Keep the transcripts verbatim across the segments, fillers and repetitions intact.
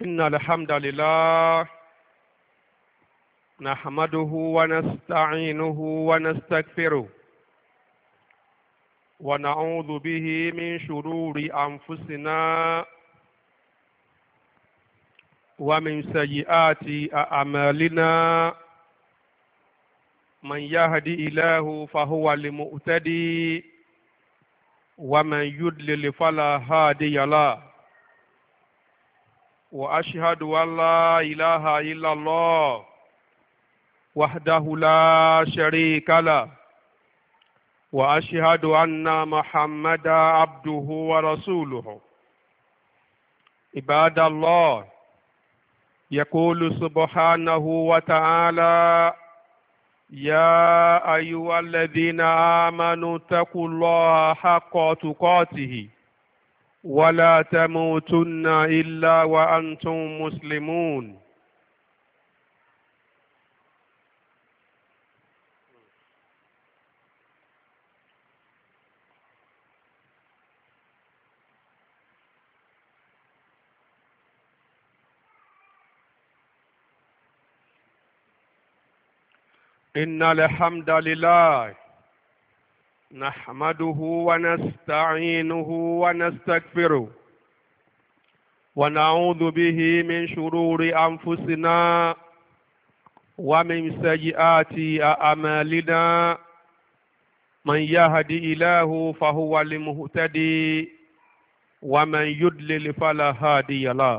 إن الحمد لله نحمده ونستعينه ونستغفره ونعوذ به من شرور أنفسنا ومن سيئات أعمالنا من يهدي الله فهو المهتدي ومن يضلل فلا هادي له وأشهد أن لا إله إلا الله وحده لا شريك له وأشهد أن محمدا عبده ورسوله عباد الله يقول سبحانه وتعالى يا أيها الذين آمنوا اتقوا الله حق تقاته ولا تموتن إلا وأنتم مسلمون إن الحمد لله نحمده ونستعينه ونستغفره ونعوذ به من شرور أنفسنا ومن سيئات أعمالنا من يهدي الله فهو المهتدي ومن يضلل فلا هادي له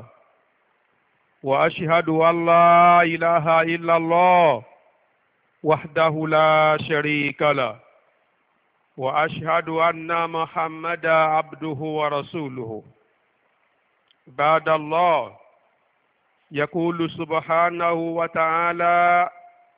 وأشهد أن لا إله إلا الله وحده لا شريك له وأشهد أن محمدا عبده ورسوله بعد الله يقول سبحانه وتعالى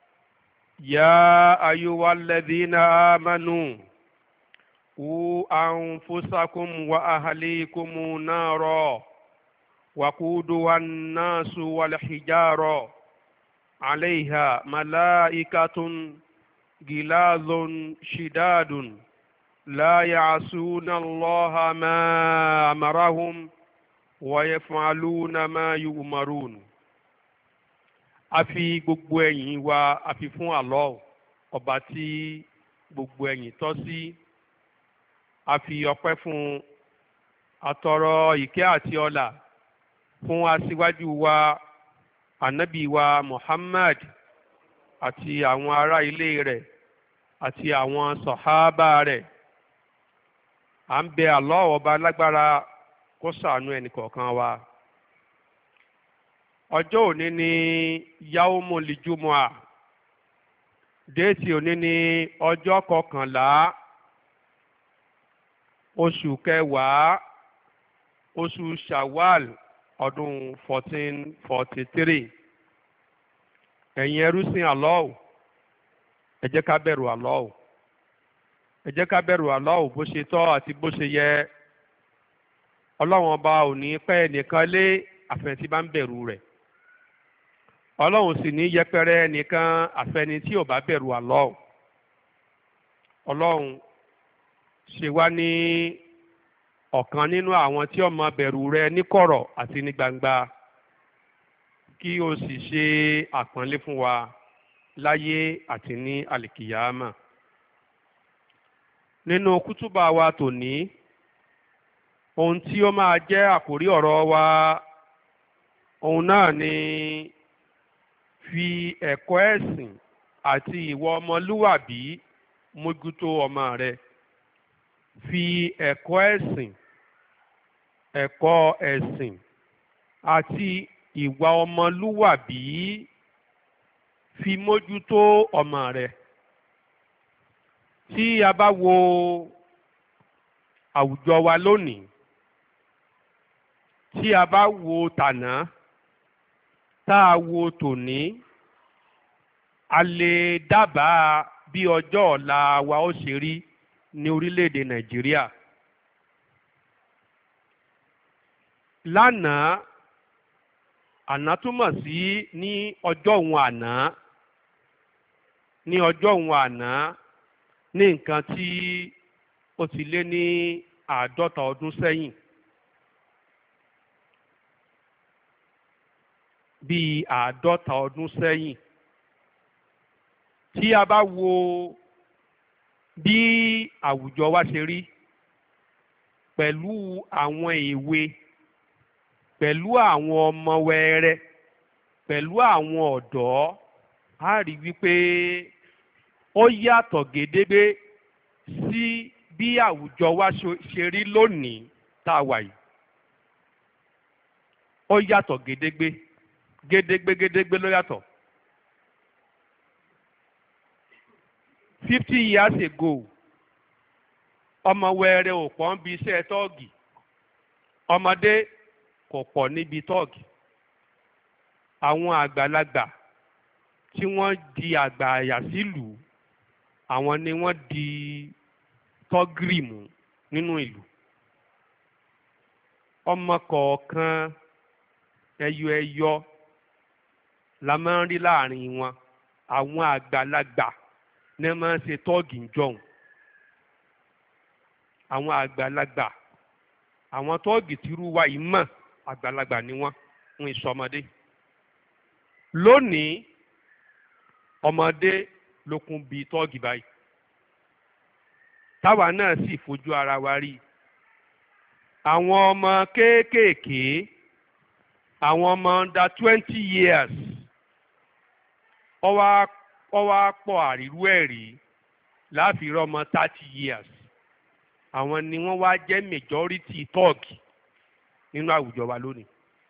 يا أيها الذين آمنوا قوا أنفسكم وأهليكم نارا وقودها الناس والحجارة عليها ملائكة غلاظ شداد لا يعصون الله ما أمرهم ويفعلون ما يؤمرون. A fi gbogbo ẹ̀yìn wa a fi fún Allah ọba tí gbogbo ẹ̀yìn tọ́ sí. A fi ọpẹ́ fún atọrọ ìkẹ́ àti ọlà fún aṣíwájú wa ànábì wa Muhammad àti àwọn ará ilé rẹ̀ àti àwọn sọ̀hábà rẹ̀. À ń bẹ Allah ọba lágbára kó ṣàánú ẹnìkọ̀ọ̀kan wa. Ọjọ́ òní ni yaumul jumu'ah. Déètì òní ni ọjọ́ kọkànlá oṣù kẹwàá oṣù Shawwal ọdún fourteen forty three. Ẹ̀yin ẹrúsìn Allah, ẹ jẹ́ ká bẹ̀rù Allah. Ẹ jẹ́ ká bẹ̀rù Allah bó ṣe tọ́ àti bó ṣe yẹ. Ọlọ́run ọba ò ní pẹ́ ẹnìkan lé àfẹni tí bá ń bẹ̀rù rẹ̀. Ọlọ́run sì ní yẹpẹrẹ ẹnìkan àfẹni tí ò bá bẹ̀rù Allah. Ọlọ́run ṣe wá ní ọ̀kan nínú àwọn tí ó máa bẹ̀rù rẹ̀ ní kọ̀rọ̀ àti ní gbangba, kí o sì ṣe àpọ́nlé fún wa láyé àti ní àlìkìyámà. Nínú kútúbà wa tòní, ohun tí ó máa jẹ́ àkórí ọ̀rọ̀ wa ohun náà ni fi ẹ̀kọ́ ẹ̀sìn àti ìwà ọmọlúwàbí mójútó ọmọ rẹ. Fi ẹ̀kọ́ ẹ̀sìn ẹ̀kọ́ ẹ̀sìn àti ìwà ọmọlúwàbí fi mójútó ọmọ rẹ. Tí a bá wo àwùjọ wa lónìí, tí a bá wo tàná tá a wo tòní, a lè dábàá bí ọjọ́ ọ̀la wa ó ṣe rí ní orílẹ̀-èdè Nàìjíríà. Lánàá, àná túmọ̀ sí ní ọjọ́ òun àná, ní ọjọ́ òun àná ní nǹkan tí ó ti lé ní àádọ́ta ọdún sẹ́yìn. bíi àádọ́ta ọdún sẹ́yìn. Tí a bá wo bí àwùjọ wa ṣe rí pẹ̀lú àwọn èwe, pẹ̀lú àwọn ọmọ wẹrẹ, pẹ̀lú àwọn ọ̀dọ́, a rí wípé ó yàtọ̀ gédégbé sí bí àwùjọ wa ṣe rí lónìí tá a wà yìí. Ó yàtọ̀ gédégbé gédégbé gédégbé ló yàtọ̀. Fifty years ago, ọmọ wẹrẹ ò pọ̀ níbi iṣẹ́ tọ́ọ̀gì, ọmọdé kò pọ̀ níbi tọ́ọ̀gì. Àwọn àgbàlagbà tí wọ́n di àgbà àyà sílùú, àwọn ni wọ́n di tọ́gìrìmù nínú ìlú. Ọmọ kọ̀ọ̀kan ẹyọ ẹyọ la máa ń rí láàrin wọn. Àwọn àgbàlagbà ní máa ń ṣe tọ́ọ̀gì jọ̀hún. Àwọn àgbàlagbà, àwọn tọ́ọ̀gì tírú wa yìí mọ̀, àgbàlagbà ni wọ́n ń ìsọmọdé. Lónìí ọmọdé ló kún bíi tọ́ọ̀gì báyìí. Táwa náà sì fojú ara wa rí. Àwọn ọmọ kéékèèké, àwọn ọmọ under twenty years, ó wá ó wá pọ̀ àrírú ẹ̀ rí láàfin ọmọ thirty years. Àwọn ni wọ́n wá jẹ́ majority tọ́ọ̀gì nínú àwùjọ wa lónìí.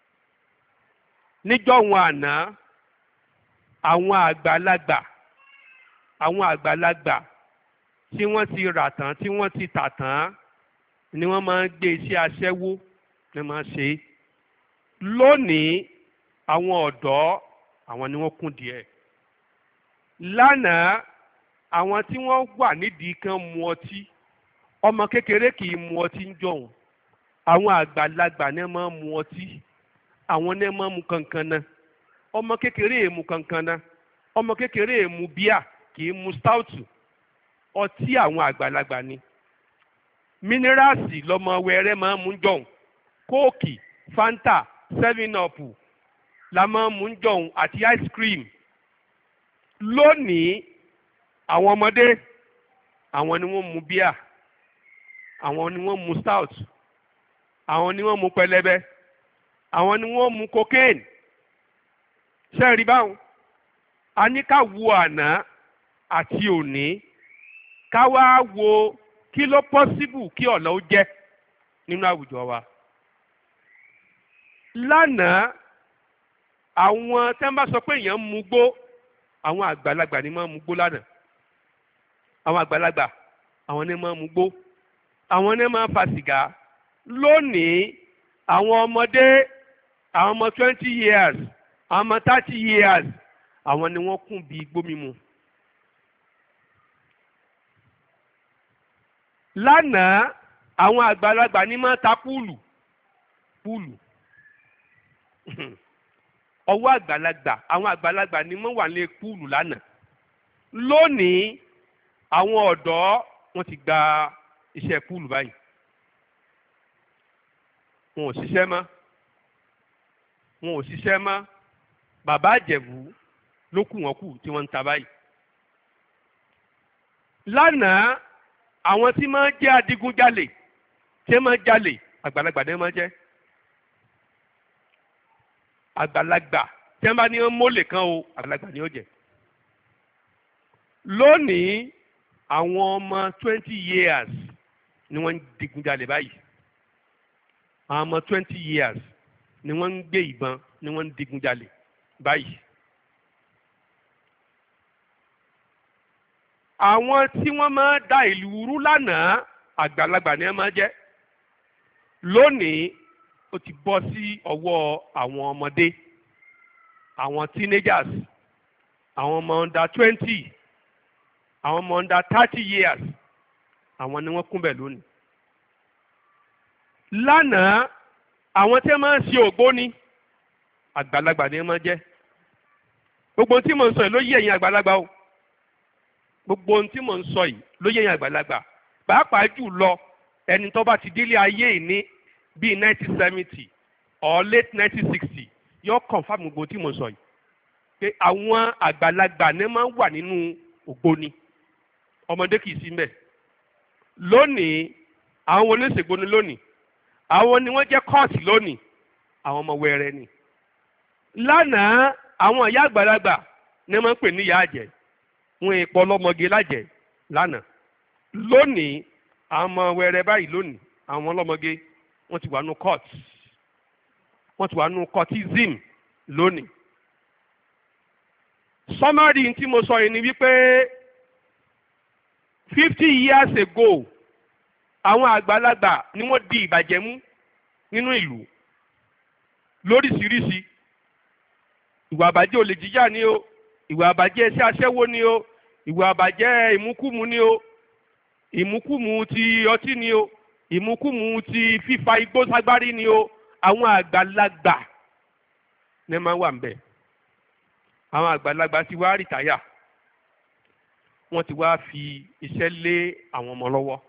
Níjọ́ wọn àná, àwọn àgbàlagbà àwọn àgbàlagbà tí wọ́n ti rà tán, tí wọ́n ti tà tán, ni wọ́n máa ń gbé iṣẹ́ aṣẹ́wó ní máa ṣe. Lónìí àwọn ọ̀dọ́, àwọn ni wọ́n kún díẹ̀. Lánàá àwọn tí wọ́n wà nídìí kan mu ọtí, ọmọ kékeré kì í mu ọtí ń jọ̀hún. Àwọn àgbàlagbà ní máa ń mu ọtí, àwọn ní máa ń mu kankana. Ọmọ kékeré è mu kankana, ọmọ kékeré è mu bíà, kì í mu stout. Ọtí àwọn àgbàlagbà ni. Mínírààsì lọmọ wẹrẹ máa ń mu jọ̀hún. Kóòkì, fanta, seven up la máa ń mu jọ̀hún àti ice cream. Lónìí àwọn ọmọdé, àwọn ni wọ́n mu bíà, àwọn ni wọ́n mu stout, àwọn ni wọ́n mu pẹlẹbẹ, àwọn ni wọ́n mu cocaine. Ṣé ẹ rí báwọn? A ní ká wo àná àti òní, ká wá wo kí ló pọ́síbù kí ọ̀la ó jẹ́ nínú àwùjọ wa. Lánàá àwọn tẹ́ ń bá sọ pé èèyàn ń mugbó, àwọn àgbàlagbà ni máa ń mugbó lánàá. Àwọn àgbàlagbà, àwọn ni máa ń mugbó, àwọn ni máa ń fa sìgá. Lónìí àwọn ọmọdé, àwọn ọmọ twenty years, àwọn ọmọ thirty years, àwọn ni wọ́n kún bí igbó mímu. Lánàá àwọn àgbàlagbà ni máa ń ta púùlù púùlù ọwọ́ àgbàlagbà, àwọn àgbàlagbà ni wọ́n wà ní púùlù lánàá. Lónìí àwọn ọ̀dọ́ wọ́n ti gba iṣẹ́ púùlù báyìí. Wọn ò ṣiṣẹ́ mọ́ wọn ò ṣiṣẹ́ mọ́ bàbá àjẹ̀bú ló kù wọ́n kù tí wọ́n ń ta báyìí. Lánàá àwọn tí máa ń jẹ́ adigunjalè, tí máa ń jalè, àgbàlagbà ni wọ́n máa ń jẹ́. Àgbàlagbà tí wọ́n bá ní wọ́n mólè kan o, àgbàlagbà ni ó jẹ́. Lónìí àwọn ọmọ twenty years ni wọ́n ń digunjalè báyìí. Àwọn ọmọ twenty years ni wọ́n ń gbé ìbọn, ni wọ́n ń digunjalè báyìí. Àwọn tí wọ́n máa da ìlú rú lánàá, àgbàlagbà ni wọ́n máa jẹ́. Lónìí ó ti bọ́ sí ọwọ́ àwọn ọmọdé, àwọn teenagers, àwọn ọmọ under twenty, àwọn ọmọ under thirty years, àwọn ni wọ́n kún bẹ̀ lónìí. Lánàá àwọn tí wọ́n máa ń ṣe ògbóni, àgbàlagbà ni wọ́n máa jẹ́. Gbogbo ohun tí mò ń sọ yìí ló yé ẹ̀yin àgbàlagbà o. Gbogbo ohun tí mò ń sọ yìí ló yé ẹ̀yin àgbàlagbà. Pàápàá jù lọ ẹni tó bá ti délé ayé yìí ní bíi nineteen seventy or late nineteen sixty yóò confirm gbogbo tí mo sọ yìí pé àwọn àgbàlagbà ní máa ń wà nínú ògbóni ọmọdé kì í sí mbẹ̀. Lónìí àwọn oníṣègbóni lónìí àwọn ni wọ́n jẹ́ kọ́ọ̀tì lónìí àwọn ọmọ wẹrẹ ni. Lánàá àwọn ìyá àgbàlagbà ní máa ń pè ní ìyá àjẹ́ wọn èèpọ̀ ọlọ́mọge lájẹ́ lánàá. Lónìí àwọn ọmọ wẹrẹ báyìí lónìí àwọn ọlọ́mọge wọ́n ti wà nù court wọ́n ti wà nù courtism lónìí. Summary tí mo sọ yìí ni wípé fifty years ago àwọn àgbàlagbà ni wọ́n di ìbàjẹ́ mú nínú ìlú lóríṣiríṣi. Ìwà àbàjẹ́ olè jíjà ni o, ìwà àbàjẹ́ iṣẹ́ aṣẹ́wó ni o, ìwà àbàjẹ́ ìmúkúmu ni o, ìmúkúmu ti ọtí ni o, ìmúkúmu ti fífa igbó ságbárí ni o. Àwọn àgbàlagbà ní máa wà ńbẹ̀. Àwọn àgbàlagbà ti wá rìtáyà wọ́n ti wá fi iṣẹ́ lé àwọn ọmọ lọ́wọ́.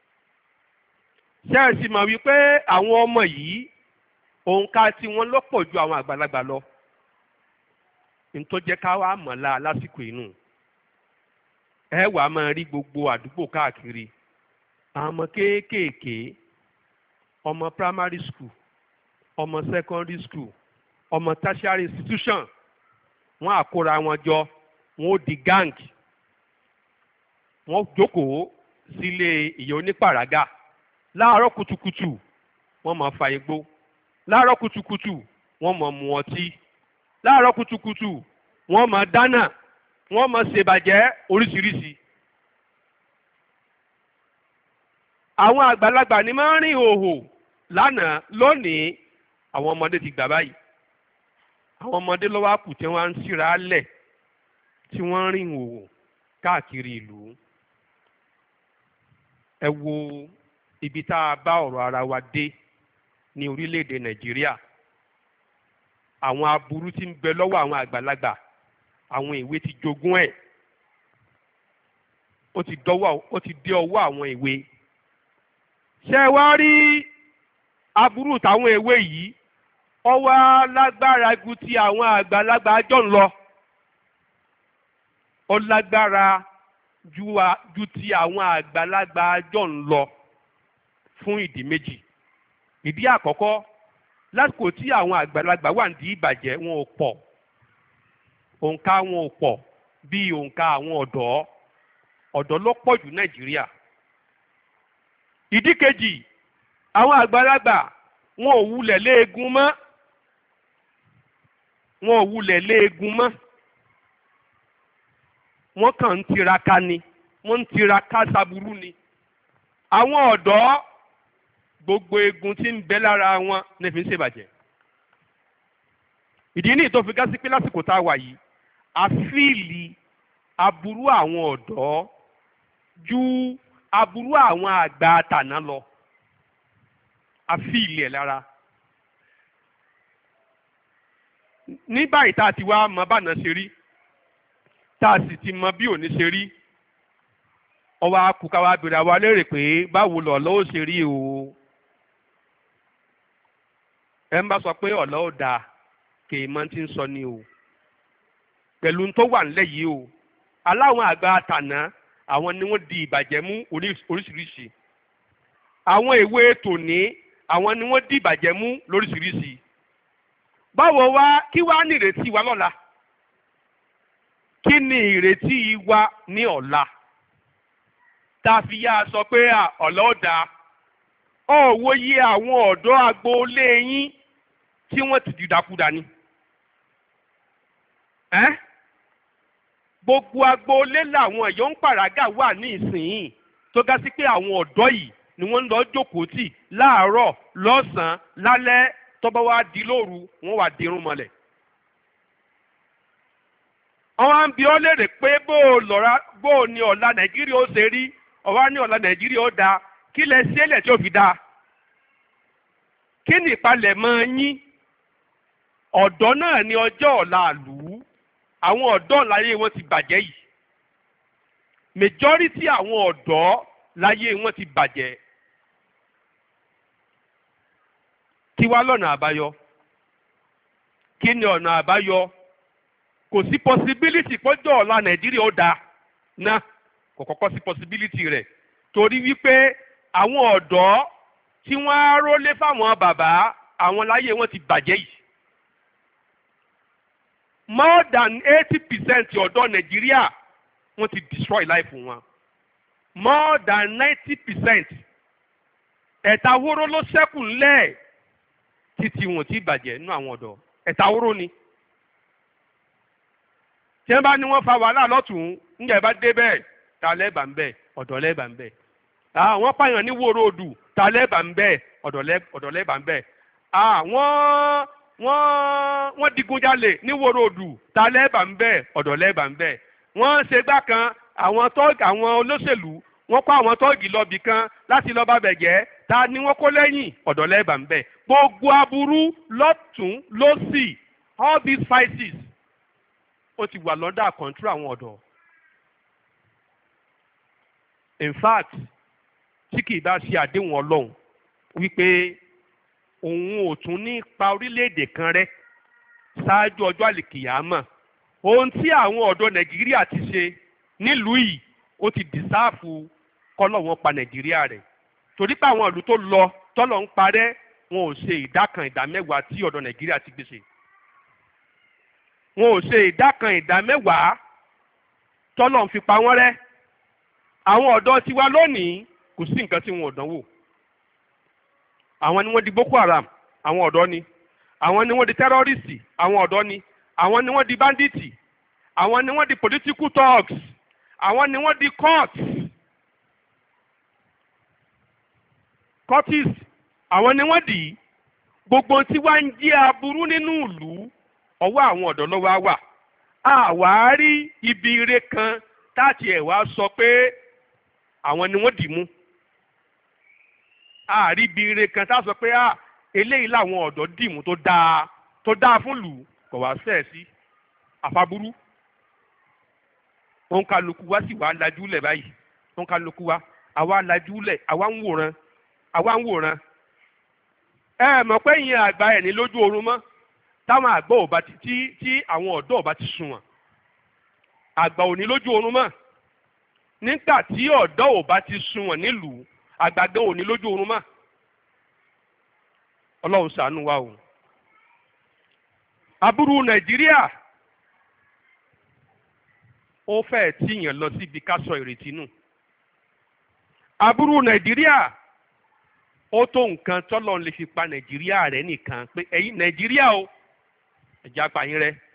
Ṣé ẹ sì mọ̀ wípé àwọn ọmọ yìí òǹkà tí wọ́n ló pọ̀ ju àwọn àgbàlagbà lọ? Ntó jẹ́ ká wá mọ̀lá lásìkò inú ẹ wàá máa rí gbogbo àdúgbò káàkiri àwọn ọmọ kéékèèké ọmọ primary school ọmọ secondary school ọmọ tertiary institution wọ́n á kóra wọn jọ wọ́n ó di gang wọ́n jókòó sílé ìyá onípàràgà láàárọ̀ kùtùkùtù wọ́n máa fa igbó láàárọ̀ kùtùkùtù wọ́n máa mu ọtí láàárọ̀ kùtùkùtù wọ́n máa dáná wọ́n máa ṣèbàjẹ́ oríṣiríṣi. Àwọn àgbàlagbà ni máa ń rìn hòhò lánàá lónìí àwọn ọmọdé ti gbà báyìí. Àwọn ọmọdé ló wá kù tí wọ́n ń síra lẹ̀ tí wọ́n ń rìn hòhò káàkiri ìlú. Ẹ wo ibi tá a bá ọ̀rọ̀ ara wa dé ní orílẹ̀-èdè Nàìjíríà. Àwọn aburú tí ń bẹ lọ́wọ́ àwọn àgbàlagbà àwọn ìwé ti jogún ẹ̀ ó ti dọ́wọ́ ó ti dé ọwọ́ àwọn ìwé. Ṣé ẹ wá rí aburú táwọn ìwé yìí ó wá lágbára ju ti àwọn àgbàlagbà jọ ń lọ ó lágbára ju, ju ti àwọn àgbàlagbà jọ ń lọ fún ìdí méjì. Ìdí àkọ́kọ́ lásìkò tí àwọn àgbàlagbà wà ní ìbàjẹ́ wọn ò pọ̀ òǹkà wọn ò pọ̀ bí òǹkà àwọn ọ̀dọ́ ọ̀dọ́ ló pọ̀ jù Nàìjíríà. Ìdí kejì àwọn àgbàlagbà wọn ò wulẹ̀ léegun mọ́ wọn ò wulẹ̀ léegun mọ́ wọ́n kàn ń tiraka ni wọ́n ń tiraka sábúrú ni. Àwọn ọ̀dọ́ gbogbo egun tí ń bẹ lára wọn ní fi ń ṣèbàjẹ́. Ìdí ní tó fi gá sí pé lásìkò tá a wà yìí àfíìlì aburú àwọn ọ̀dọ́ ju aburú àwọn àgbà àtàná lọ àfíìlì ẹ̀ lára. Ní báyìí tá a ti wá mọ báná ṣe rí tá a sì ti mọ bí òní ṣe rí ọwọ́ akùkà wa bèrè àwa lérè pé báwo lọ̀lọ́ ó ṣe rí o. Ẹ ń bá sọ pé ọ̀lọ́ ò dáa kì í mọ tí ń sọ ni o pẹ̀lú tó wà nílẹ̀ yìí o. Aláwọn àgbà àtàná àwọn ni wọ́n di ìbàjẹ́ mú oríṣiríṣi. Àwọn ìwé tòní àwọn ni wọ́n di ìbàjẹ́ mú lóríṣiríṣi. Báwo wá kí wá ní ìrètí wa lọ́la? Kí ni ìrètí wa ní ọ̀la? Tá a fi yá sọ pé ọ̀la ó dáa. Ó wòye àwọn ọ̀dọ́ agboolé yín tí wọ́n ti dìdàkudà ni. Ẹ́ gbogbo agboolé làwọn èèyàn ń pàràgà wà ní ìsìn tó ga sí pé àwọn ọ̀dọ́ yìí ni wọ́n ń lọ jókòó tì láàárọ̀ lọ́sàn-án lálẹ́ tó bá wá di lóru wọ́n wá dirun mọ́lẹ̀. Àwọn àǹbí ọ lérè pé bó o lọ́ra bó o ní ọ̀la Nàìjíríà ó ṣe rí ọ̀wá ní ọ̀la Nàìjíríà ó dáa kí lẹ sílẹ̀ tí ó fi dáa. Kí ni ìpalẹ̀mọ́ yín? Ọ̀dọ́ náà ní ọjọ́ ọ̀la àlù. Àwọn ọ̀dọ́ láyé wọn ti bàjẹ́ yìí. Majority àwọn ọ̀dọ́ láyé wọn ti bàjẹ́. Kí wá lọ́nà àbáyọ? kí ni ọ̀nà àbáyọ? Kò sí possibility pọ́jọ́ ọ̀la Nàìjíríà ó dáa náà, kò kọ́kọ́ sí possibility rẹ̀ torí wípé àwọn ọ̀dọ́ tí wọ́n á rólé fáwọn bàbá àwọn láyé wọn ti bàjẹ́ yìí. More than eighty percent ọ̀dọ́ Nàìjíríà wọ́n ti destroy life wọn. More than ninety percent ẹ̀ta wóró ló ṣẹ́kù ńlẹ̀ títí wọn ti bàjẹ́ nínú àwọn ọ̀dọ́. Ẹ̀ta wóró ni. Tí wọ́n bá ní wọ́n fa wàhálà lọ́tùn-ún nígbà bá dé bẹ́ẹ̀ ta lẹ́bà ń bẹ̀ ọ̀dọ́ lẹ́bà ń bẹ̀. Àwọn pààyàn ní wóró odù ta lẹ́bà ń bẹ̀ ọ̀dọ́ lẹ́bà ń bẹ̀. Wọ́n wọ́n wọ́n digunjalè ní wóró odù ta lẹ́bà ń bẹ̀ ọ̀dọ́ lẹ́bà ń bẹ̀. Wọ́n ṣe gbá kan àwọn tọ́ọ̀gì àwọn olóṣèlú wọ́n kó àwọn tọ́ọ̀gì lọ́bì kan láti lọ́ọ́ bá bẹ̀ jẹ́ ta ni wọ́n kó lẹ́yìn ọ̀dọ́ lẹ́bà ń bẹ̀. Gbogbo aburú lọ́tún lọ́sì all these vices ó ti wà lọ́dà control àwọn ọ̀dọ́. In fact tí kì í bá ṣe àdéhùn ọlọ́run wípé òun ò tún ní pa orílẹ̀-èdè kan rẹ́ ṣáájú ọjọ́ àlìkìyámà ohun tí àwọn ọ̀dọ́ Nàìjíríà ti ṣe nílùú yìí ó ti dìsáàfù kọ́lọ̀ wọn pa Nàìjíríà rẹ̀ torí pé àwọn ìlú tó lọ tọ́lọ̀ ń parẹ́ wọn ò ṣe ìdá kan ìdá mẹ́wàá tí ọ̀dọ́ Nàìjíríà ti gbèsè. Wọn ò ṣe ìdá kan ìdá mẹ́wàá tọ́lọ̀ ń fi pa wọ́n rẹ́. Àwọn ọ̀dọ́ tiwa lónìí kò sí nǹkan tí wọn ò dánwò. Àwọn ni wọ́n di Boko Haram, àwọn ọ̀dọ́ ni. Àwọn ni wọ́n di tẹ́rọ́rìsì, àwọn ọ̀dọ́ ni. Àwọn ni wọ́n di bandits. Àwọn ni wọ́n di political thugs. Àwọn ni wọ́n di courts. Courts. Àwọn ni wọ́n di gbogbo tí wá ń jẹ́ aburú nínú ìlú ọwọ́ àwọn ọ̀dọ́ ló wá wà. Àwa rí ibi ire kan táàtì ẹ̀ wá sọ pé àwọn ni wọ́n dì mú. Àrí ibi ire kan tá a sọ pé à eléyìí làwọn ọ̀dọ́ dì mú tó dáa tó dáa fún lù kò wá sẹ́ẹ̀ sí àfàbúrú. Òun kálukú wá sì wá lajúlẹ̀ báyìí. Òun kálukú wá àwa lajúlẹ̀ àwa ń wòran àwa ń wòran. Ẹ mọ̀ pé ìyẹn àgbà ẹ̀ ní lójú oorun mọ́ táwọn àgbà ò bá ti tí tí àwọn ọ̀dọ́ ò bá ti sùn wọ̀n. Àgbà ò ní lójú oorun mọ́. Nígbà tí ọ̀dọ́ ò bá ti sùn wọ̀n nílùú àgbà gan ò ní lójú oorun mọ́. Ọlọ́run ṣàánú wa o. Aburú Nàìjíríà ó fẹ́ tíyàn lọ síbi ká sọ ìrètí nù. Aburú Nàìjíríà ó tó nǹkan tọ́lọ́ lè fi pa Nàìjíríà rẹ̀ nìkan pé ẹ̀yin Nàìjíríà o ẹ̀já pa yín rẹ́.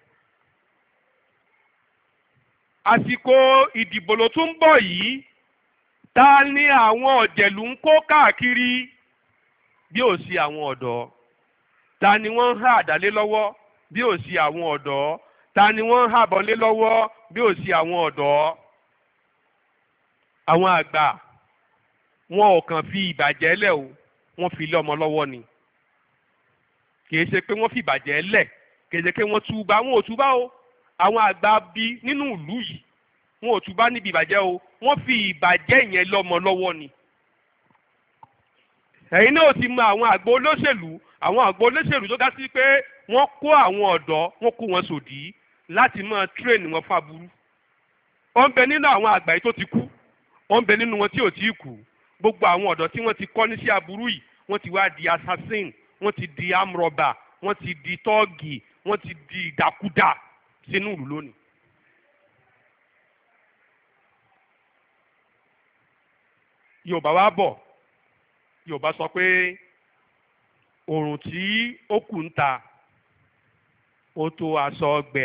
Àsìkò ìdìbò ló tún ń bọ̀ yìí ta ni àwọn ọ̀jẹ̀lú ń kó káàkiri bí ò sí àwọn ọ̀dọ́? Ta ni wọ́n ń há àdálé lọ́wọ́ bí ò sí àwọn ọ̀dọ́? Ta ni wọ́n ń há àbọ̀lé lọ́wọ́ bí ò sí àwọn ọ̀dọ́? Àwọn àgbà wọn ò kàn fi ìbàjẹ́ lẹ̀ o, wọ́n fi lé ọmọ lọ́wọ́ ni. Kìí ṣe pé wọ́n fi ìbàjẹ́ lẹ̀, kìí ṣe pé wọ́n túbá, wọn ò túbá o. Àwọn àgbà bí nínú ìlú yìí wọn ò túbá níbi ìbàjẹ́ o, wọ́n fi ìbàjẹ́ yẹn lọ́mọ lọ́wọ́ ni. Ẹ̀yin náà ti mọ àwọn àgbà olóṣèlú àwọn àgbà olóṣèlú tó dá sí pé wọ́n kó àwọn ọ̀dọ́ wọ́n kó wọn sòdí láti máa tírèènì wọn fún aburú. Ó ń bẹ nínú àwọn àgbà yìí tó ti kú, ó ń bẹ nínú wọn tí ò tí ì kú. Gbogbo àwọn ọ̀dọ́ tí wọ́n ti kọ́ ní sí aburú yìí wọ́n ti wá di assassin, wọ́n ti di amrọ̀bà, wọ́n ti di tọ́ọ̀gì, wọ́n ti di ìdàkudà sínú ìlú lónìí. Yorùbá wá bọ̀, Yorùbá sọ pé òrùn tí ó kù ń ta ó tó aṣọ ọgbẹ.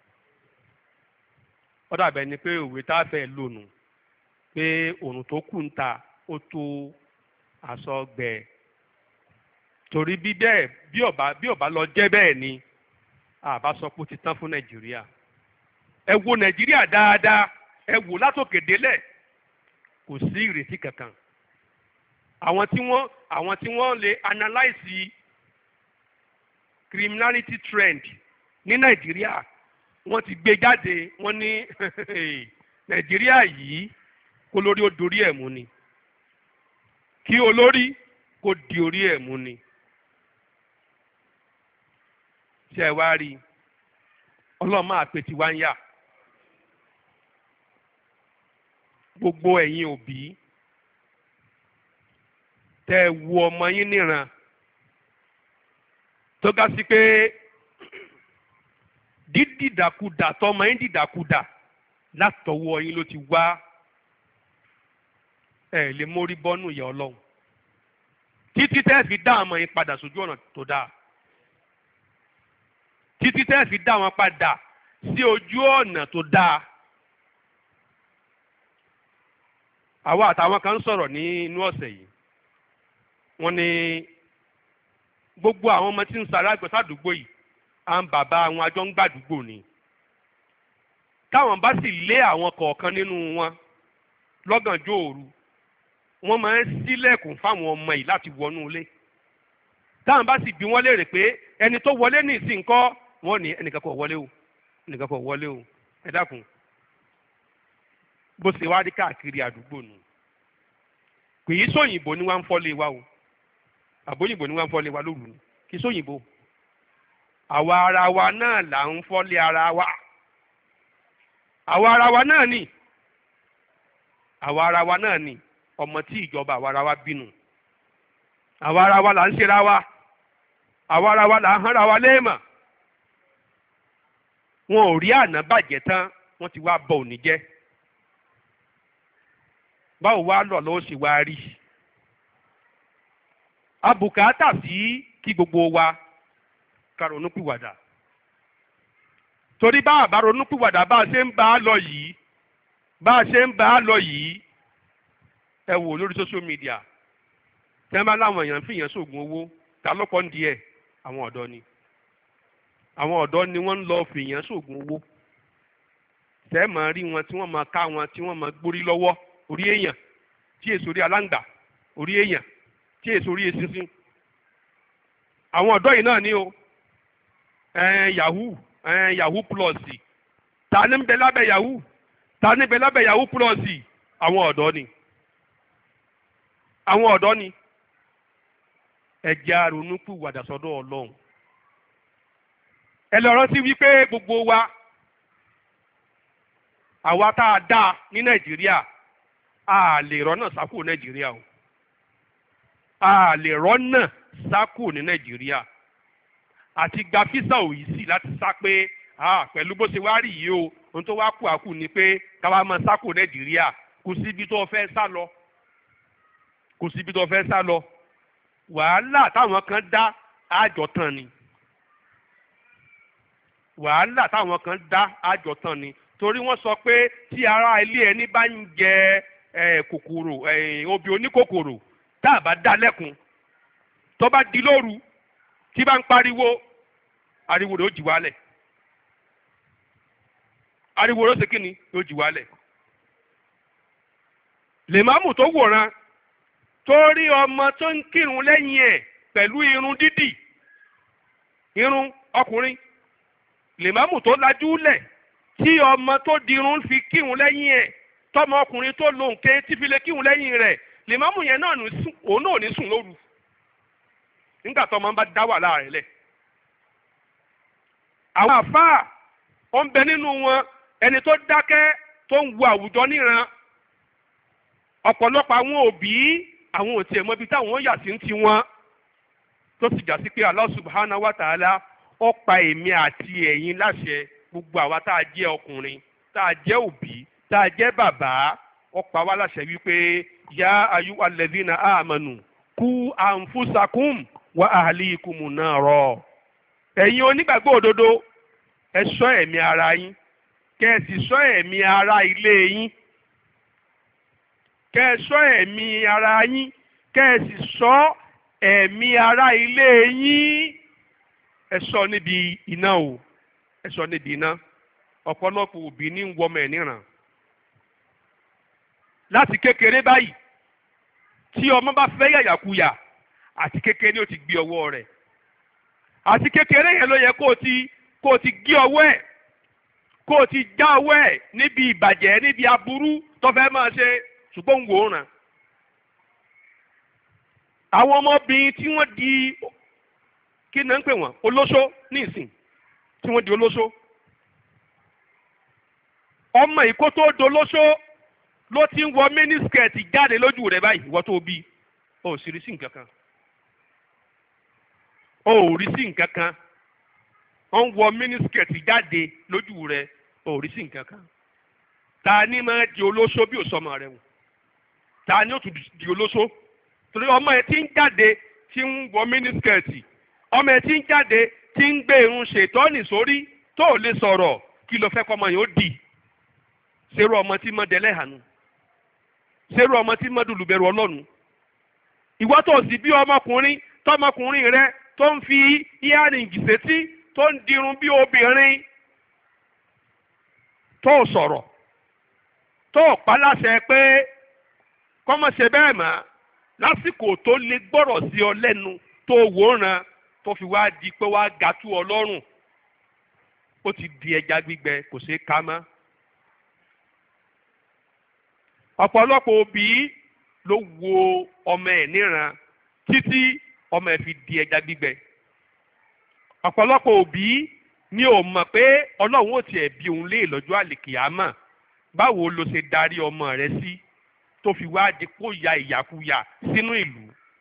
Ó dàbẹ̀ ni pé òwe tá a fẹ́ lò nù pé òrùn tó kù ń ta ó tó aṣọ ọgbẹ. Torí bí bẹ́ẹ̀ bí ọba bí ọba lọ jẹ́ bẹ́ẹ̀ ni àbá sọ pé ó ti tán fún Nàìjíríà. Ẹ wo Nàìjíríà dáadáa, ẹ wò látòkè délẹ̀, kò sí ìrètí kankan. Àwọn tí wọ́n àwọn tí wọ́n lè analyse criminality trend ní Nàìjíríà wọ́n ti gbé jáde, wọ́n ní Nàìjíríà yìí kó lórí ó dorí ẹ̀ mú ni, kí olórí kó di orí ẹ̀ mú ni. tí ẹ wá rí ọlọ́run máa pè tí wá ń yà gbogbo ẹ̀yin òbí tẹ́ ẹ wo ọmọ yín níran tó ga sí pé dídìdàkudà tọmọ yín dìdàkudà látọwọ́ yín ló ti wá ẹ lè mórí bọ́nú ìyà ọlọ́run títí tẹ́ fi dá ọmọ yín padà sójú ọ̀nà tó dáa títí tẹ́ fi dá wọn padà sí ojú ọ̀nà tó dáa. àwa àtàwọn kan ń sọ̀rọ̀ ní inú ọ̀sẹ̀ yìí wọ́n ní gbogbo àwọn ọmọ tí ń sara àgbẹ̀ sádùúgbò yìí àwọn bàbá àwọn àjọ ń gbàdúgbò ni táwọn bá sì lé àwọn kọ̀ọ̀kan nínú wọn lọ́gànjọ́ òru wọ́n máa ń ṣílẹ̀kùn fáwọn ọmọ yìí láti wọnú ilé táwọn bá sì bí wọ́n léèrè pé ẹni tó wọlé ní ìsìn ńkọ́ wọ́n ní ẹnìkan kò wọlé o ẹnìkan kò wọlé o ẹ dákun bó ṣe wá rí káàkiri àdúgbò nù kì í sóyìnbó ni wọ́n ń fọ́lé wa o àbóyìnbó ni wọ́n ń fọ́lé wa lóru ni kì í sóyìnbó àwa ara wa náà là ń fọ́lé ara wa àwa ara wa náà ni àwa ara wa náà ni ọmọ tí ìjọba àwa ara wa bínú àwa ara wa là ń ṣera wa àwa ara wa là ń hánra wa léèmọ̀ wọn ò rí àná bàjẹ́ tán wọ́n ti wá bọ òní jẹ́ báwo wá lọ lọ́wọ́ sì wá rí abùkátà sí kí gbogbo wa ká ronúpìwàdà torí bá a bá ronúpìwàdà bá a ṣe ń bá a lọ yìí bá a ṣe ń bá a lọ yìí ẹ wò lórí social media tẹ́ bá láwọn èèyàn fìyàn sóògùn owó ta lọ́pọ̀ ń díẹ̀ àwọn ọ̀dọ́ ni àwọn ọ̀dọ́ ni wọ́n ń lọ fìyàn sóògùn owó tẹ́ máa rí wọn tí wọ́n máa ká wọn tí wọ́n máa gbórí lọ́wọ́ orí èèyàn tí èso orí aláǹgbà orí èèyàn tí èso orí eṣinṣin àwọn ọ̀dọ́ yìí náà ni o yahoo yahoo plus ta ní ń bẹ lábẹ́ yahoo ta ní ń bẹ lábẹ́ yahoo plus àwọn ọ̀dọ́ ni àwọn ọ̀dọ́ ni ẹ̀jẹ̀ àrònúpìwàdà sọ́dọ̀ ọlọ́run ẹ lọ rántí wípé gbogbo wa àwa tá a dá ní nàìjíríà a lè rọ́nà sákò nàìjíríà o a lè rọ́nà sákò ní nàìjíríà àti gba físà òyìí láti sá pé pẹ̀lú bó ṣe wá rí yìí o ohun tó wá kù àkù ni pé káwa máa sákò nàìjíríà kò síbi tó fẹ́ sá lọ kò síbi tó fẹ́ sá lọ wàhálà táwọn kan dá àjọ tán ni wàhálà táwọn kan dá àjọ tán ni torí wọ́n sọ pé tí ará ilé ẹni bá ń jẹ kòkòrò obì oníkòkòrò tá a bá dá lẹ́kun tó bá di lóru tí bá ń pariwo ariwo rẹ̀ ó jì wálẹ̀ ariwo rẹ̀ ó ṣe kí ni ó jì wálẹ̀ lèmámù tó wòran tó rí ọmọ tó ń kírun lẹ́yìn ẹ̀ pẹ̀lú irun dídì irun ọkùnrin lèmámù tó lajú lẹ̀ tí ọmọ tó dirun fi kírun lẹ́yìn ẹ̀ tọmọ ọkùnrin tó lo nǹkan tí fi lè kírun lẹ́yìn rẹ̀ lèmámù yẹn náà òun náà ní sùn lóru nígbà tó ọmọ bá dá wàhálà rẹ̀ lẹ̀. àwọn àfáà ó ń bẹ nínú wọn ẹni tó dákẹ́ tó ń wo àwùjọ níran ọ̀pọ̀lọpọ̀ àwọn òbí àwọn òtí ẹ̀mọ́ ibi táwọn yà sí ń ti wọn tó sì jà sí pé Allah subhanahu wa ta'ala ó pa èmi àti ẹ̀yin láṣẹ gbogbo àwa tá a jẹ́ ọkùnrin tá a jẹ́ òbí tá a jẹ́ bàbá ó pa wá láṣẹ wípé ya ayu alladhina amanu ku anfusakum wa ahlikumun nara ẹ̀yin onígbàgbọ́ òdodo ẹ ṣọ́ ẹ̀mí ara yín kẹ́ ẹ sì ṣọ́ ẹ̀mí ara ilé yín kẹ́ ẹ ṣọ́ ẹ̀mí ara yín kẹ́ ẹ sì ṣọ́ ẹ̀mí ara ilé yín ẹ ṣọ́ níbi iná o ẹ ṣọ́ níbi iná ọ̀pọ̀lọpọ̀ òbí ní ń wọmọ ẹ̀ níran láti kékeré báyìí tí ọmọ bá fẹ́ yàyàkuyà àti kékeré ni ó ti gbé ọwọ́ rẹ̀ àti kékeré yẹn ló yẹ kó o ti kó o ti gé ọwọ́ ẹ̀ kó o ti já ọwọ́ ẹ̀ níbi ìbàjẹ́ níbi aburú tó fẹ́ máa ṣe ṣùgbọ́n ń wò ó ràn. àwọn ọmọbìnrin tí wọ́n di kí náà ń pè wọ́n olóṣó ní ìsìn tí wọ́n di olóṣó. ọmọ ìkó tó dolóṣó ló ti ń wọ mínísíkẹ̀tì jáde lójú rẹ̀ báyìí ìwọ tó bí o ò sì rí sí nǹkan kan o ò rí sí nǹkan kan ó ń wọ mínísíkẹ̀tì jáde lójú rẹ̀ o ò rí sí nǹkan kan. ta ni máa di olóṣó bí òsọmọ rẹ wò ta ni ó tún di olóṣó torí ọmọ ẹ ti ń jáde tí ń wọ mínísíkẹ̀tì ọmọ ẹ ti ń jáde tí ń gbé irun ṣètọ́nì sórí tó ò lè sọ̀rọ̀ kí ló fẹ́ kọ́ ọmọ yẹn ó dì ṣerú ọmọ tí mọ́ dẹ́lẹ́ hànú ṣerú ọmọ tí mọ́ dùlùbẹ̀rù ọlọ́run ìwọ tó sì bí ọmọkùnrin tọmọkùnrin rẹ tó ń fi íyárìngì sétí tó ń dirun bí obìnrin tó sọ̀rọ̀ tó pa láṣẹ pé kọ́mọ ṣe bẹ́ẹ̀ mọ́ lásìkò tó lè gbọ́rọ̀ sí ọ lẹ́nu tó wòran tó fi wá di pé wá gàtú ọlọ́run ó ti di ẹja gbígbẹ kò ṣeé ká mọ́. ọ̀pọ̀lọpọ̀ òbí ló wo ọmọ ẹ̀ níran títí ọmọ ẹ̀ fi di ẹja gbígbẹ. ọ̀pọ̀lọpọ̀ òbí ni ò mọ̀ pé ọlọ́run ò tiẹ̀ bí òun lé lọ́jọ́ àlìkìyámà báwo ló ṣe darí ọmọ rẹ sí tó fi wá di kó ya ìyàkuyà sínú ìlú.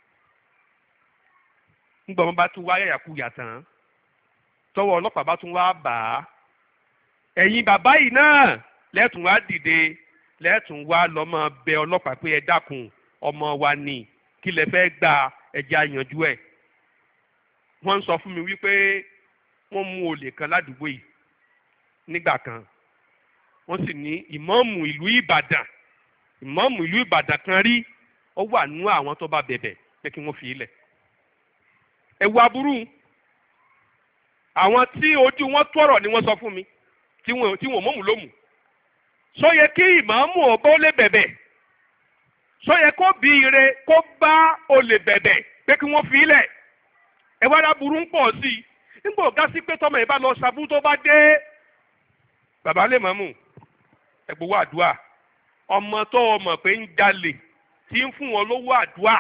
nígbà wọn bá tún wá ìyàkuyà tán tọwọ́ ọlọ́pàá bá tún wá bà á ẹ̀yin bàbá yìí náà lẹ́tùn wá dìde lẹ́tùn wá lọ́mọ bẹ ọlọ́pàá pé ẹ dákun ọmọ wa ni kí lẹ fẹ́ gba ẹja yanjú ẹ̀. wọ́n ń sọ fún mi wípé wọ́n mú olè kan ládùúgbò yìí nígbà kan wọ́n sì ní ìmáàmù ìlú Ìbàdàn ìmáàmù ìlú Ìbàdàn kan rí ó wà nú àwọn tó bá bẹ̀bẹ̀ pé kí wọ́n fi ilẹ̀. ẹ wo aburú àwọn tí ojú wọn tọrọ ni wọ́n sọ fún mi tí wọn tí wọn mọ̀mù lómù. sọ yẹ kí ìmáàmù ọba ó lè bẹ̀bẹ̀ sọ yẹ kó bí ire kó bá olè bẹ̀bẹ̀ pé kí wọ́n fi ilẹ̀. ẹ wá aburú ń pọ̀ sí i nígbà ọ̀gá sí pé tọmọ ìbá lọ ṣàbú tó bá dé bàbá lè mọ̀mù ẹ gbowó àdúrà ọmọ tó o mọ̀ pé ń jalè tí ń fún wọn lówó àdúrà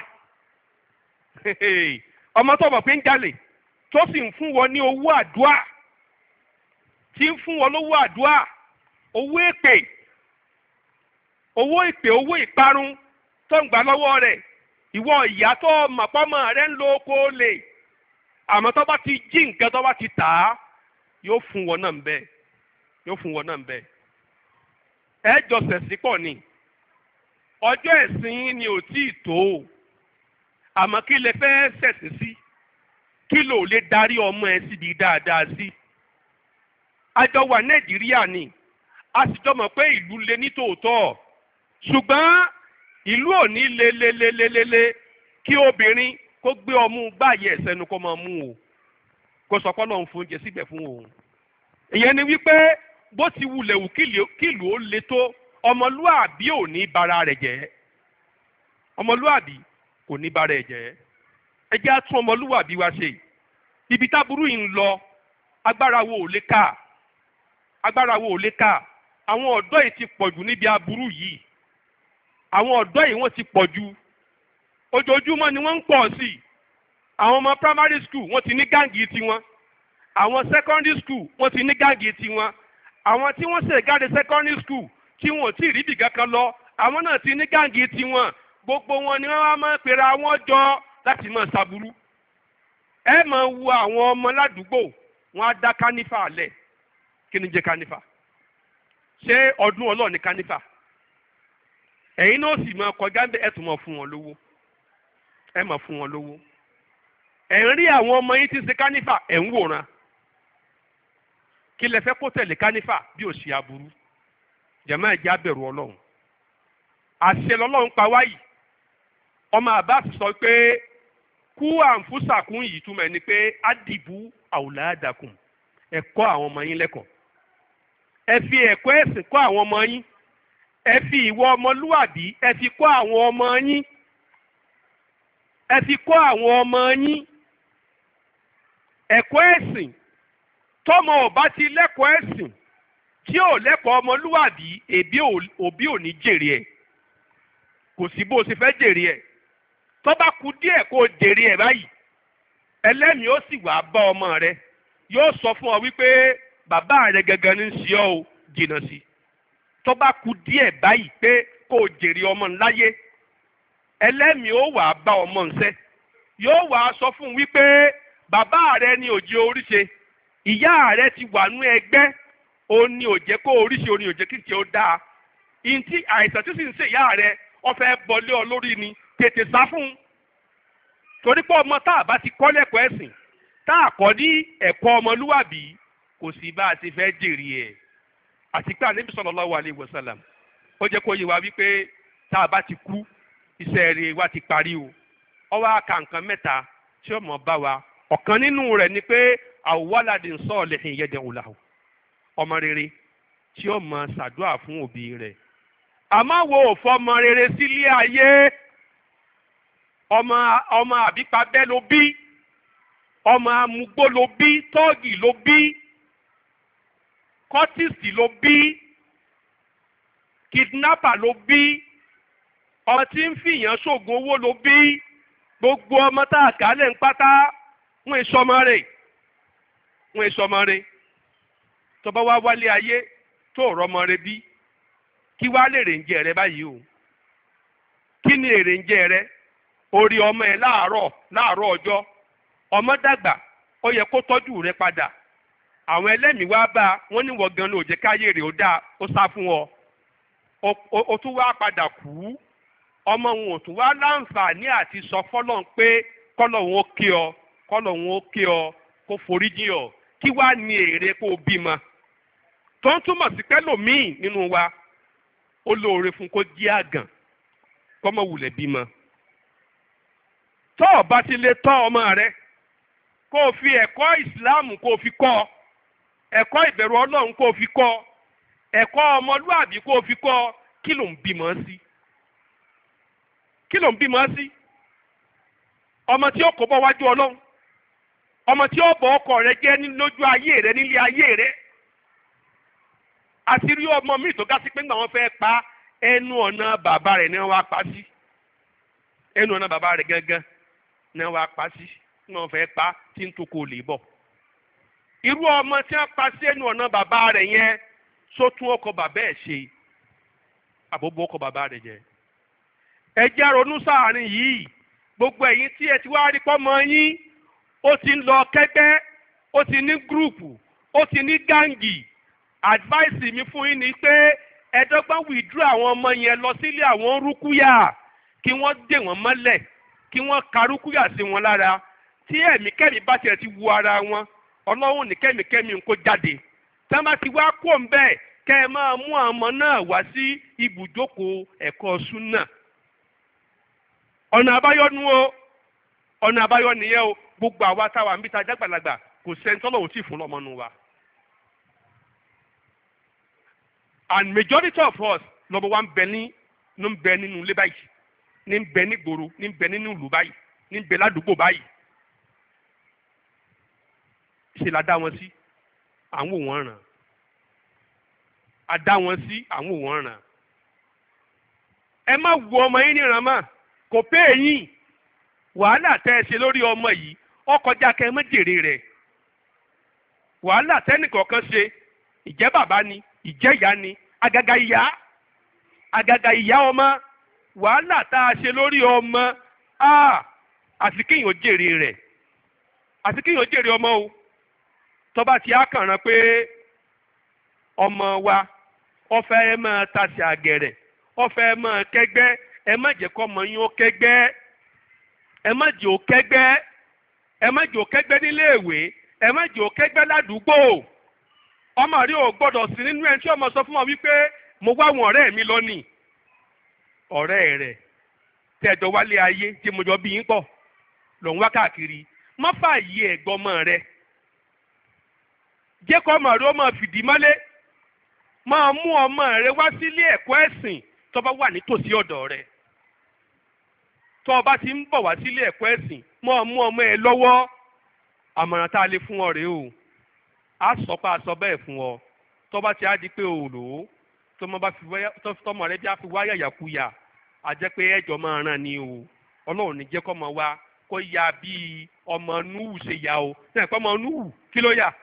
ọmọ tó o mọ̀ pé ń jalè tó sì ń fún wọn ní owó àdúrà tí ń fún wọn lówó àdúrà owó èpè owó ìpè owó ìparun tó ń gbà lọ́wọ́ rẹ̀ ìwọ ìyá tó o mọ̀ pọ́mọ rẹ̀ ń lo oko lè àmọ́ tó bá ti jí nǹkan tó bá ti tà á yóò fún wọn náà ń bẹ́ẹ̀ yóò fún wọn náà ń bẹ́ẹ̀. ẹ jọ ṣẹ̀sìn pọ̀ ni ọjọ́ ẹ̀sìn ni ò tí ì tó àmọ́ kí lè fẹ́ ṣẹ̀sìn sí kí ló lè darí ọmọ ẹ síbi dáadáa sí. àjọ wà Nàìjíríà ni a sì jọ mọ̀ pé ìlú le ní tòótọ́ ṣùgbọ́n ìlú ò ní le le le le le le kí obìnrin kó gbé ọmú gbáyé ẹ̀sẹ̀nu kó máa mú o kó sọ pé Ọlọ́run fún oúnjẹ síbẹ̀ fún òun. ìyẹn ni wípé bó ti wulẹ̀ wù kílù ó le tó ọmọlúàbí ò ní bara rẹ̀ jẹ́ ọmọlúàbí kò ní bara ẹ̀ jẹ́ ẹ jẹ́ á tún ọmọlúàbí wa ṣe ibi táburú yìí ń lọ agbára wo ò lè ká agbára wo ò lè ká àwọn ọ̀dọ́ yìí ti pọ̀jù níbi aburú yìí àwọn ọ̀dọ́ yìí wọ́n ti pọ̀jù ojoojúmọ́ ni wọ́n ń pọ̀ sí i àwọn ọmọ primary school wọ́n ti ní gáǹgì tiwọn àwọn secondary school wọ́n ti ní gáǹgì tiwọn àwọn tí wọ́n ṣe jáde secondary school tí wọn ò tí ì rí ibì kankan lọ àwọn náà ti ní gáǹgì tiwọn gbogbo wọn ni wọ́n máa ń pera wọn jọ láti máa ṣàbúrú. ẹ máa wo àwọn ọmọ ládùúgbò wọn á dá kánífà lẹ̀ kí ni jẹ́ kánífà ṣé ọdún ọlọ́ọ̀ni kánífà ẹ̀yin náà sì máa kọjá ẹ̀ tún máa fún wọn lówó ẹ máa fún wọn lówó ẹ̀ ń rí àwọn ọmọ yín tí ń ṣe kánífà ẹ̀ ń wòran kí lẹ fẹ́ kó tẹ̀lé kánífà bí ò sí aburú jẹ̀mọ́ ẹ̀jẹ̀ abẹ̀rù ọlọ́run àṣẹ lọ́lọ́run pa wáyìí ọmọ Abbas sọ pé kú àǹfùsàkún yìí túmọ̀ ní pé ádìbú àwùládàkùn ẹ kọ́ àwọn ọmọ yín lẹ́kọ̀ọ́ ẹ fi ẹ̀kọ́ ẹ̀sìn kọ́ àwọn ọmọ yín ẹ fi ìwọ ọmọlúwàbí ẹ fi kọ́ àwọn ọmọ yín ẹ fi kọ́ àwọn ọmọ yín ẹ̀kọ́ ẹ̀sìn tọ́mọ ò bá ti lẹ́kọ̀ọ́ ẹ̀sìn tí ò lẹ́kọ̀ọ́ ọmọlúwàbí èbí òbí ò ní jèrè ẹ̀ kò sí bó o ṣe fẹ́ jèrè ẹ̀ tó bá kù díẹ̀ kó o jèrè ẹ̀ báyìí ẹlẹ́mìí ó sì wá bá ọmọ rẹ yóò sọ fún ọ wípé bàbá rẹ gangan ní sí ọ o jìnnà sí tó bá kù díẹ̀ báyìí pé kó o jèrè ọmọ ńláyé ẹlẹ́mìí ó wàá bá ọmọ ńṣẹ́ yóò wàá sọ fún un wípé bàbá rẹ ní òjì oríṣe ìyá rẹ ti wà nú ẹgbẹ́ ó ní òjẹ́ kó oríṣi ó ní òjẹ́ kí tiẹ̀ ó dáa ìntí àìsàn tí sì ń ṣe ìyá rẹ ọfẹ́ bọlé ọ lórí ni tètè sá fún un torí pé ọmọ tá a bá ti kọ́ lẹ́kọ̀ọ́ ẹ̀sìn tá a kọ́ ní ẹ̀kọ́ ọmọlúwàbí kò sí bá a ti fẹ́ jèrè ẹ̀ àti pé Ànábì sallallahu alaihi wasallam ó jẹ́ kó yé wa wípé tá a bá ti kú iṣẹ́ rẹ̀ wa ti parí o ó wá ka nǹkan mẹ́ta tí ó mọ̀ bá wa ọ̀kan nínú rẹ̀ ni pé awwaladin salihin yad'u lahu ọmọ rere tí ó mọ ṣàdúrà fún òbí rẹ̀ àmọ́ wo ò fọmọ rere sílé ayé ọmọ ọmọ àbípabẹ́ ló bí ọmọ amúgbó ló bí tọ́ọ̀gì ló bí kọ́tìsì ló bí kidnapper ló bí ọmọ tí ń fìyàn ṣògùn owó ló bí gbogbo ọmọ tá a kà lẹ̀ ń pátá wọn èso ọmọ rẹ̀ wọn èso ọmọ rẹ̀ tó bá wá wálé ayé tó rọmọ rẹ̀ bí kí wá lè rè ń jẹ rẹ báyìí o kí ni èrè ń jẹ rẹ orí ọmọ ẹ láàárọ̀ láàárọ̀ ọjọ́ ọmọ dàgbà ó yẹ kó tọ́jú rẹ padà àwọn ẹlẹ́mìí wá bá wọn ní wọ́n gan ló jẹ́ káyé rẹ̀ ó dáa ó sá fún ọ ó tún wá padà kú ọmọ wọn ò tún wá láǹfààní àti sọ fọ́lọ́run pé kọ́lọ́run ó kí ọ kọ́lọ́run ó kí ọ kó foríjì ọ kí wá ní èrè kó bímọ tó ń túmọ̀ sí pẹ́lòmíì nínú wa ó lóore fún kó jí àgàn kọ́mọ wulẹ̀ bímọ. tọ́ ọ bá ti lè tọ́ ọmọ rẹ kó o fi ẹ̀kọ́ ìsìláàmù kó o fi kọ́ ọ ẹ̀kọ́ ìbẹ̀rù ọlọ́run kó o fi kọ́ ọ ẹ̀kọ́ ọmọlúàbí kó o fi kọ́ ọ kí ló ń bímọ sí kí ló ń bímọ sí ọmọ tí ó kó bọ́ wájú ọlọ́run ọmọ tí ó bọ̀ ọkọ rẹ jẹ́ lójú ayé rẹ nílé ayé rẹ àti rí ọmọ míì tó ga sí pé ńgbà wọn fẹ́ pa ẹnu ọ̀nà bàbá rẹ̀ ní wọ́n wá pa sí ẹnu ọ̀nà bàbá rẹ̀ gángan ní wọ́n wá pa sí ní wọ́n fẹ́ pa tí ń tó kó lè bọ̀ irú ọmọ tí wọ́n pa sí ẹnu ọ̀nà bàbá rẹ̀ yẹn só tún ọkọ bàbá ẹ̀ ṣe àbóbó ọkọ bàbá rẹ̀ jẹ́ ẹ jẹ́ ronú sáàárín yìí gbogbo ẹ̀yin tí ẹ ti wá rí pọ́mọ yín ó ti ń lọ kẹ́gbẹ́ ó ti ní gúrùpù ó ti ní gáǹgì advice mi fún yín ni pé ẹ̀dọ́gbọ́n withdraw àwọn ọmọ yẹn lọ sílé àwọn rúkúyà kí wọ́n dè wọ́n mọ́lẹ̀ kí wọ́n ka rúkúyà sí wọn lára tí ẹ̀mí kẹ́mi bá tiẹ̀ ti wu ara wọn ọlọ́run ní kẹ́mi kẹ́mi kó jáde tí wọ́n bá ti wá kó ń bẹ́ẹ̀ kẹ́ ẹ máa mú àwọn ọmọ náà wá sí ibùjókòó ẹ̀kọ́ súnà ọ̀nà àbáyọ nu o ọ̀nà àbáyọ nìyẹn o gbogbo àwa táwa ń bí ta jágbàlagbà kò sẹ́ńtọ́lọ̀ ò tí ì fún lọ́mọ nu wa. and majority of us lọ́bọ̀ wa ń bẹ ní ló ń bẹ nínú ilé báyìí ní ń bẹ ní gbòòrò ní ń bẹ nínú ìlú báyìí ní ń bẹ ládùúgbò báyìí ṣe la dá wọn sí àwọn òwò ràn a dá wọn sí àwọn òwò ràn ẹ má wo ọmọ yín níran mọ́ kò pé ẹ̀yìn wàhálà tẹ́ ẹ ṣe lórí ọmọ yìí ó kọjá kẹ́ ẹ má jèrè rẹ̀ wàhálà tẹ́nìkọ̀ọ̀kan ṣe ìjẹ́ bàbá ni ìjẹ́ ìyá ni àgàgà ìyá àgàgà ìyá ọmọ wàhálà tá a ṣe lórí ọmọ àti kéèyàn jèrè rẹ̀ àti kéèyàn jèrè ọmọ o tọ́ba ti á kàn rán pé ọmọ wa ó fẹ́ máa tasẹ̀ àgẹ̀rẹ̀ ó fẹ́ máa kẹ́gbẹ́ ẹ má jẹ́ kọ́ ọmọ yín ó kẹ́gbẹ́ ẹ má jẹ́ ó kẹ́gbẹ́ ẹ má jẹ́ ó kẹ́gbẹ́ níléèwé ẹ má jẹ́ ó kẹ́gbẹ́ ládùúgbò ọmọ rí ò gbọ́dọ̀ sí nínú ẹni tí ọmọ sọ fún ọ wípé mo wá àwọn ọ̀rẹ́ mi lónìí ọ̀rẹ́ rẹ̀ tí ẹjọ́ wálé ayé tí mo jọ bí yín pọ̀ lòun wá káàkiri má fààyè ẹ̀gbọ́n ọmọ rẹ jẹ́ kọ́ ọmọ rẹ ó máa fìdí mọ́lé máa mú ọmọ rẹ wá sílé ẹ̀kọ́ ẹ̀sìn tó bá wà nítòsí ọ̀dọ̀ rẹ tó o bá ti ń bọ̀ wá sílé ẹ̀kọ́ ẹ̀sìn máa mú ọmọ ẹ lọ́wọ́ àmọ̀ràn tá a lè fún ọ rèé o a sọ pé a sọ bẹ́ẹ̀ fún ọ tó bá ti á di pé o lò ó tọmọ rẹ bí a fi wá yàyàkuyà a jẹ́ pé ẹjọ́ máa ràn ní o ọlọ́run ní jẹ́ kọ́ ọmọ wa kó ya bí ọmọ núhù ṣe ya o náà pé ọmọ núhù kí ló yà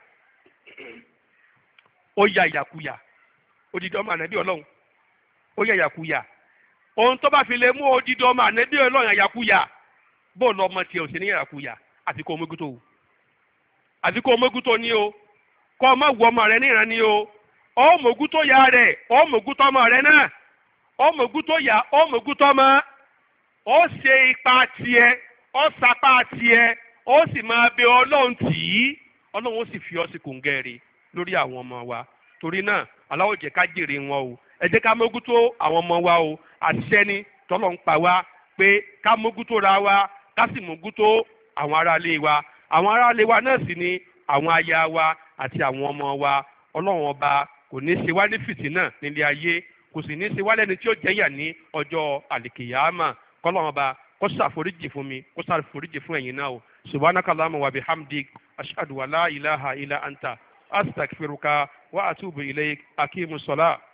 ó ya ìyàkuyà odidi ọmọ ànábì ọlọ́run ó ya ìyàkuyà ohun tó bá fi lè mú odidi ọmọ ànábì ọlọ́run ìyàkuyà bó lọ ọmọ tiẹ̀ ò sí ní ìyàkuyà àfi kó o mójútó o àfi kó o mójútó ní o kó o má wù ọmọ rẹ níran ní o ó mójútó ya rẹ̀ ó mójútó ọmọ rẹ náà ó mójútó ya ó mójútó ọmọ ó ṣe ipa tiẹ̀ ó sapá tiẹ̀ ó sì máa bẹ ọlọ́run tì í ọlọ́run ó sì fi ọ sí kòǹgẹ́rì lórí àwọn ọmọ wa torí náà aláwọ̀ jẹ́ ká jèrè wọn o ẹ jẹ́ ká mójútó àwọn ọmọ wa o àṣìṣe ni tọ́lọ̀ ń pa wá pé ká mójútó ra wa ká sì mójútó àwọn aráalé wa àwọn aráalé wa náà sì ni àwọn aya wa àti àwọn ọmọ wa ọlọ́run ọba kò ní ṣe wá ní fìtínà nílé ayé kò sì ní ṣe wá lẹ́ni tí ó jẹ́yà ní ọjọ́ àlìkìyàmà kọ́lọ́run ọba kó ṣàforíjì fún mi kó ṣàforíjì fún ẹ̀yin náà o subhanaka allahumma wa bihamdik ashhadu wa la ilaha illa anta astaghfiruka wa atubu ilayk aqimus salat.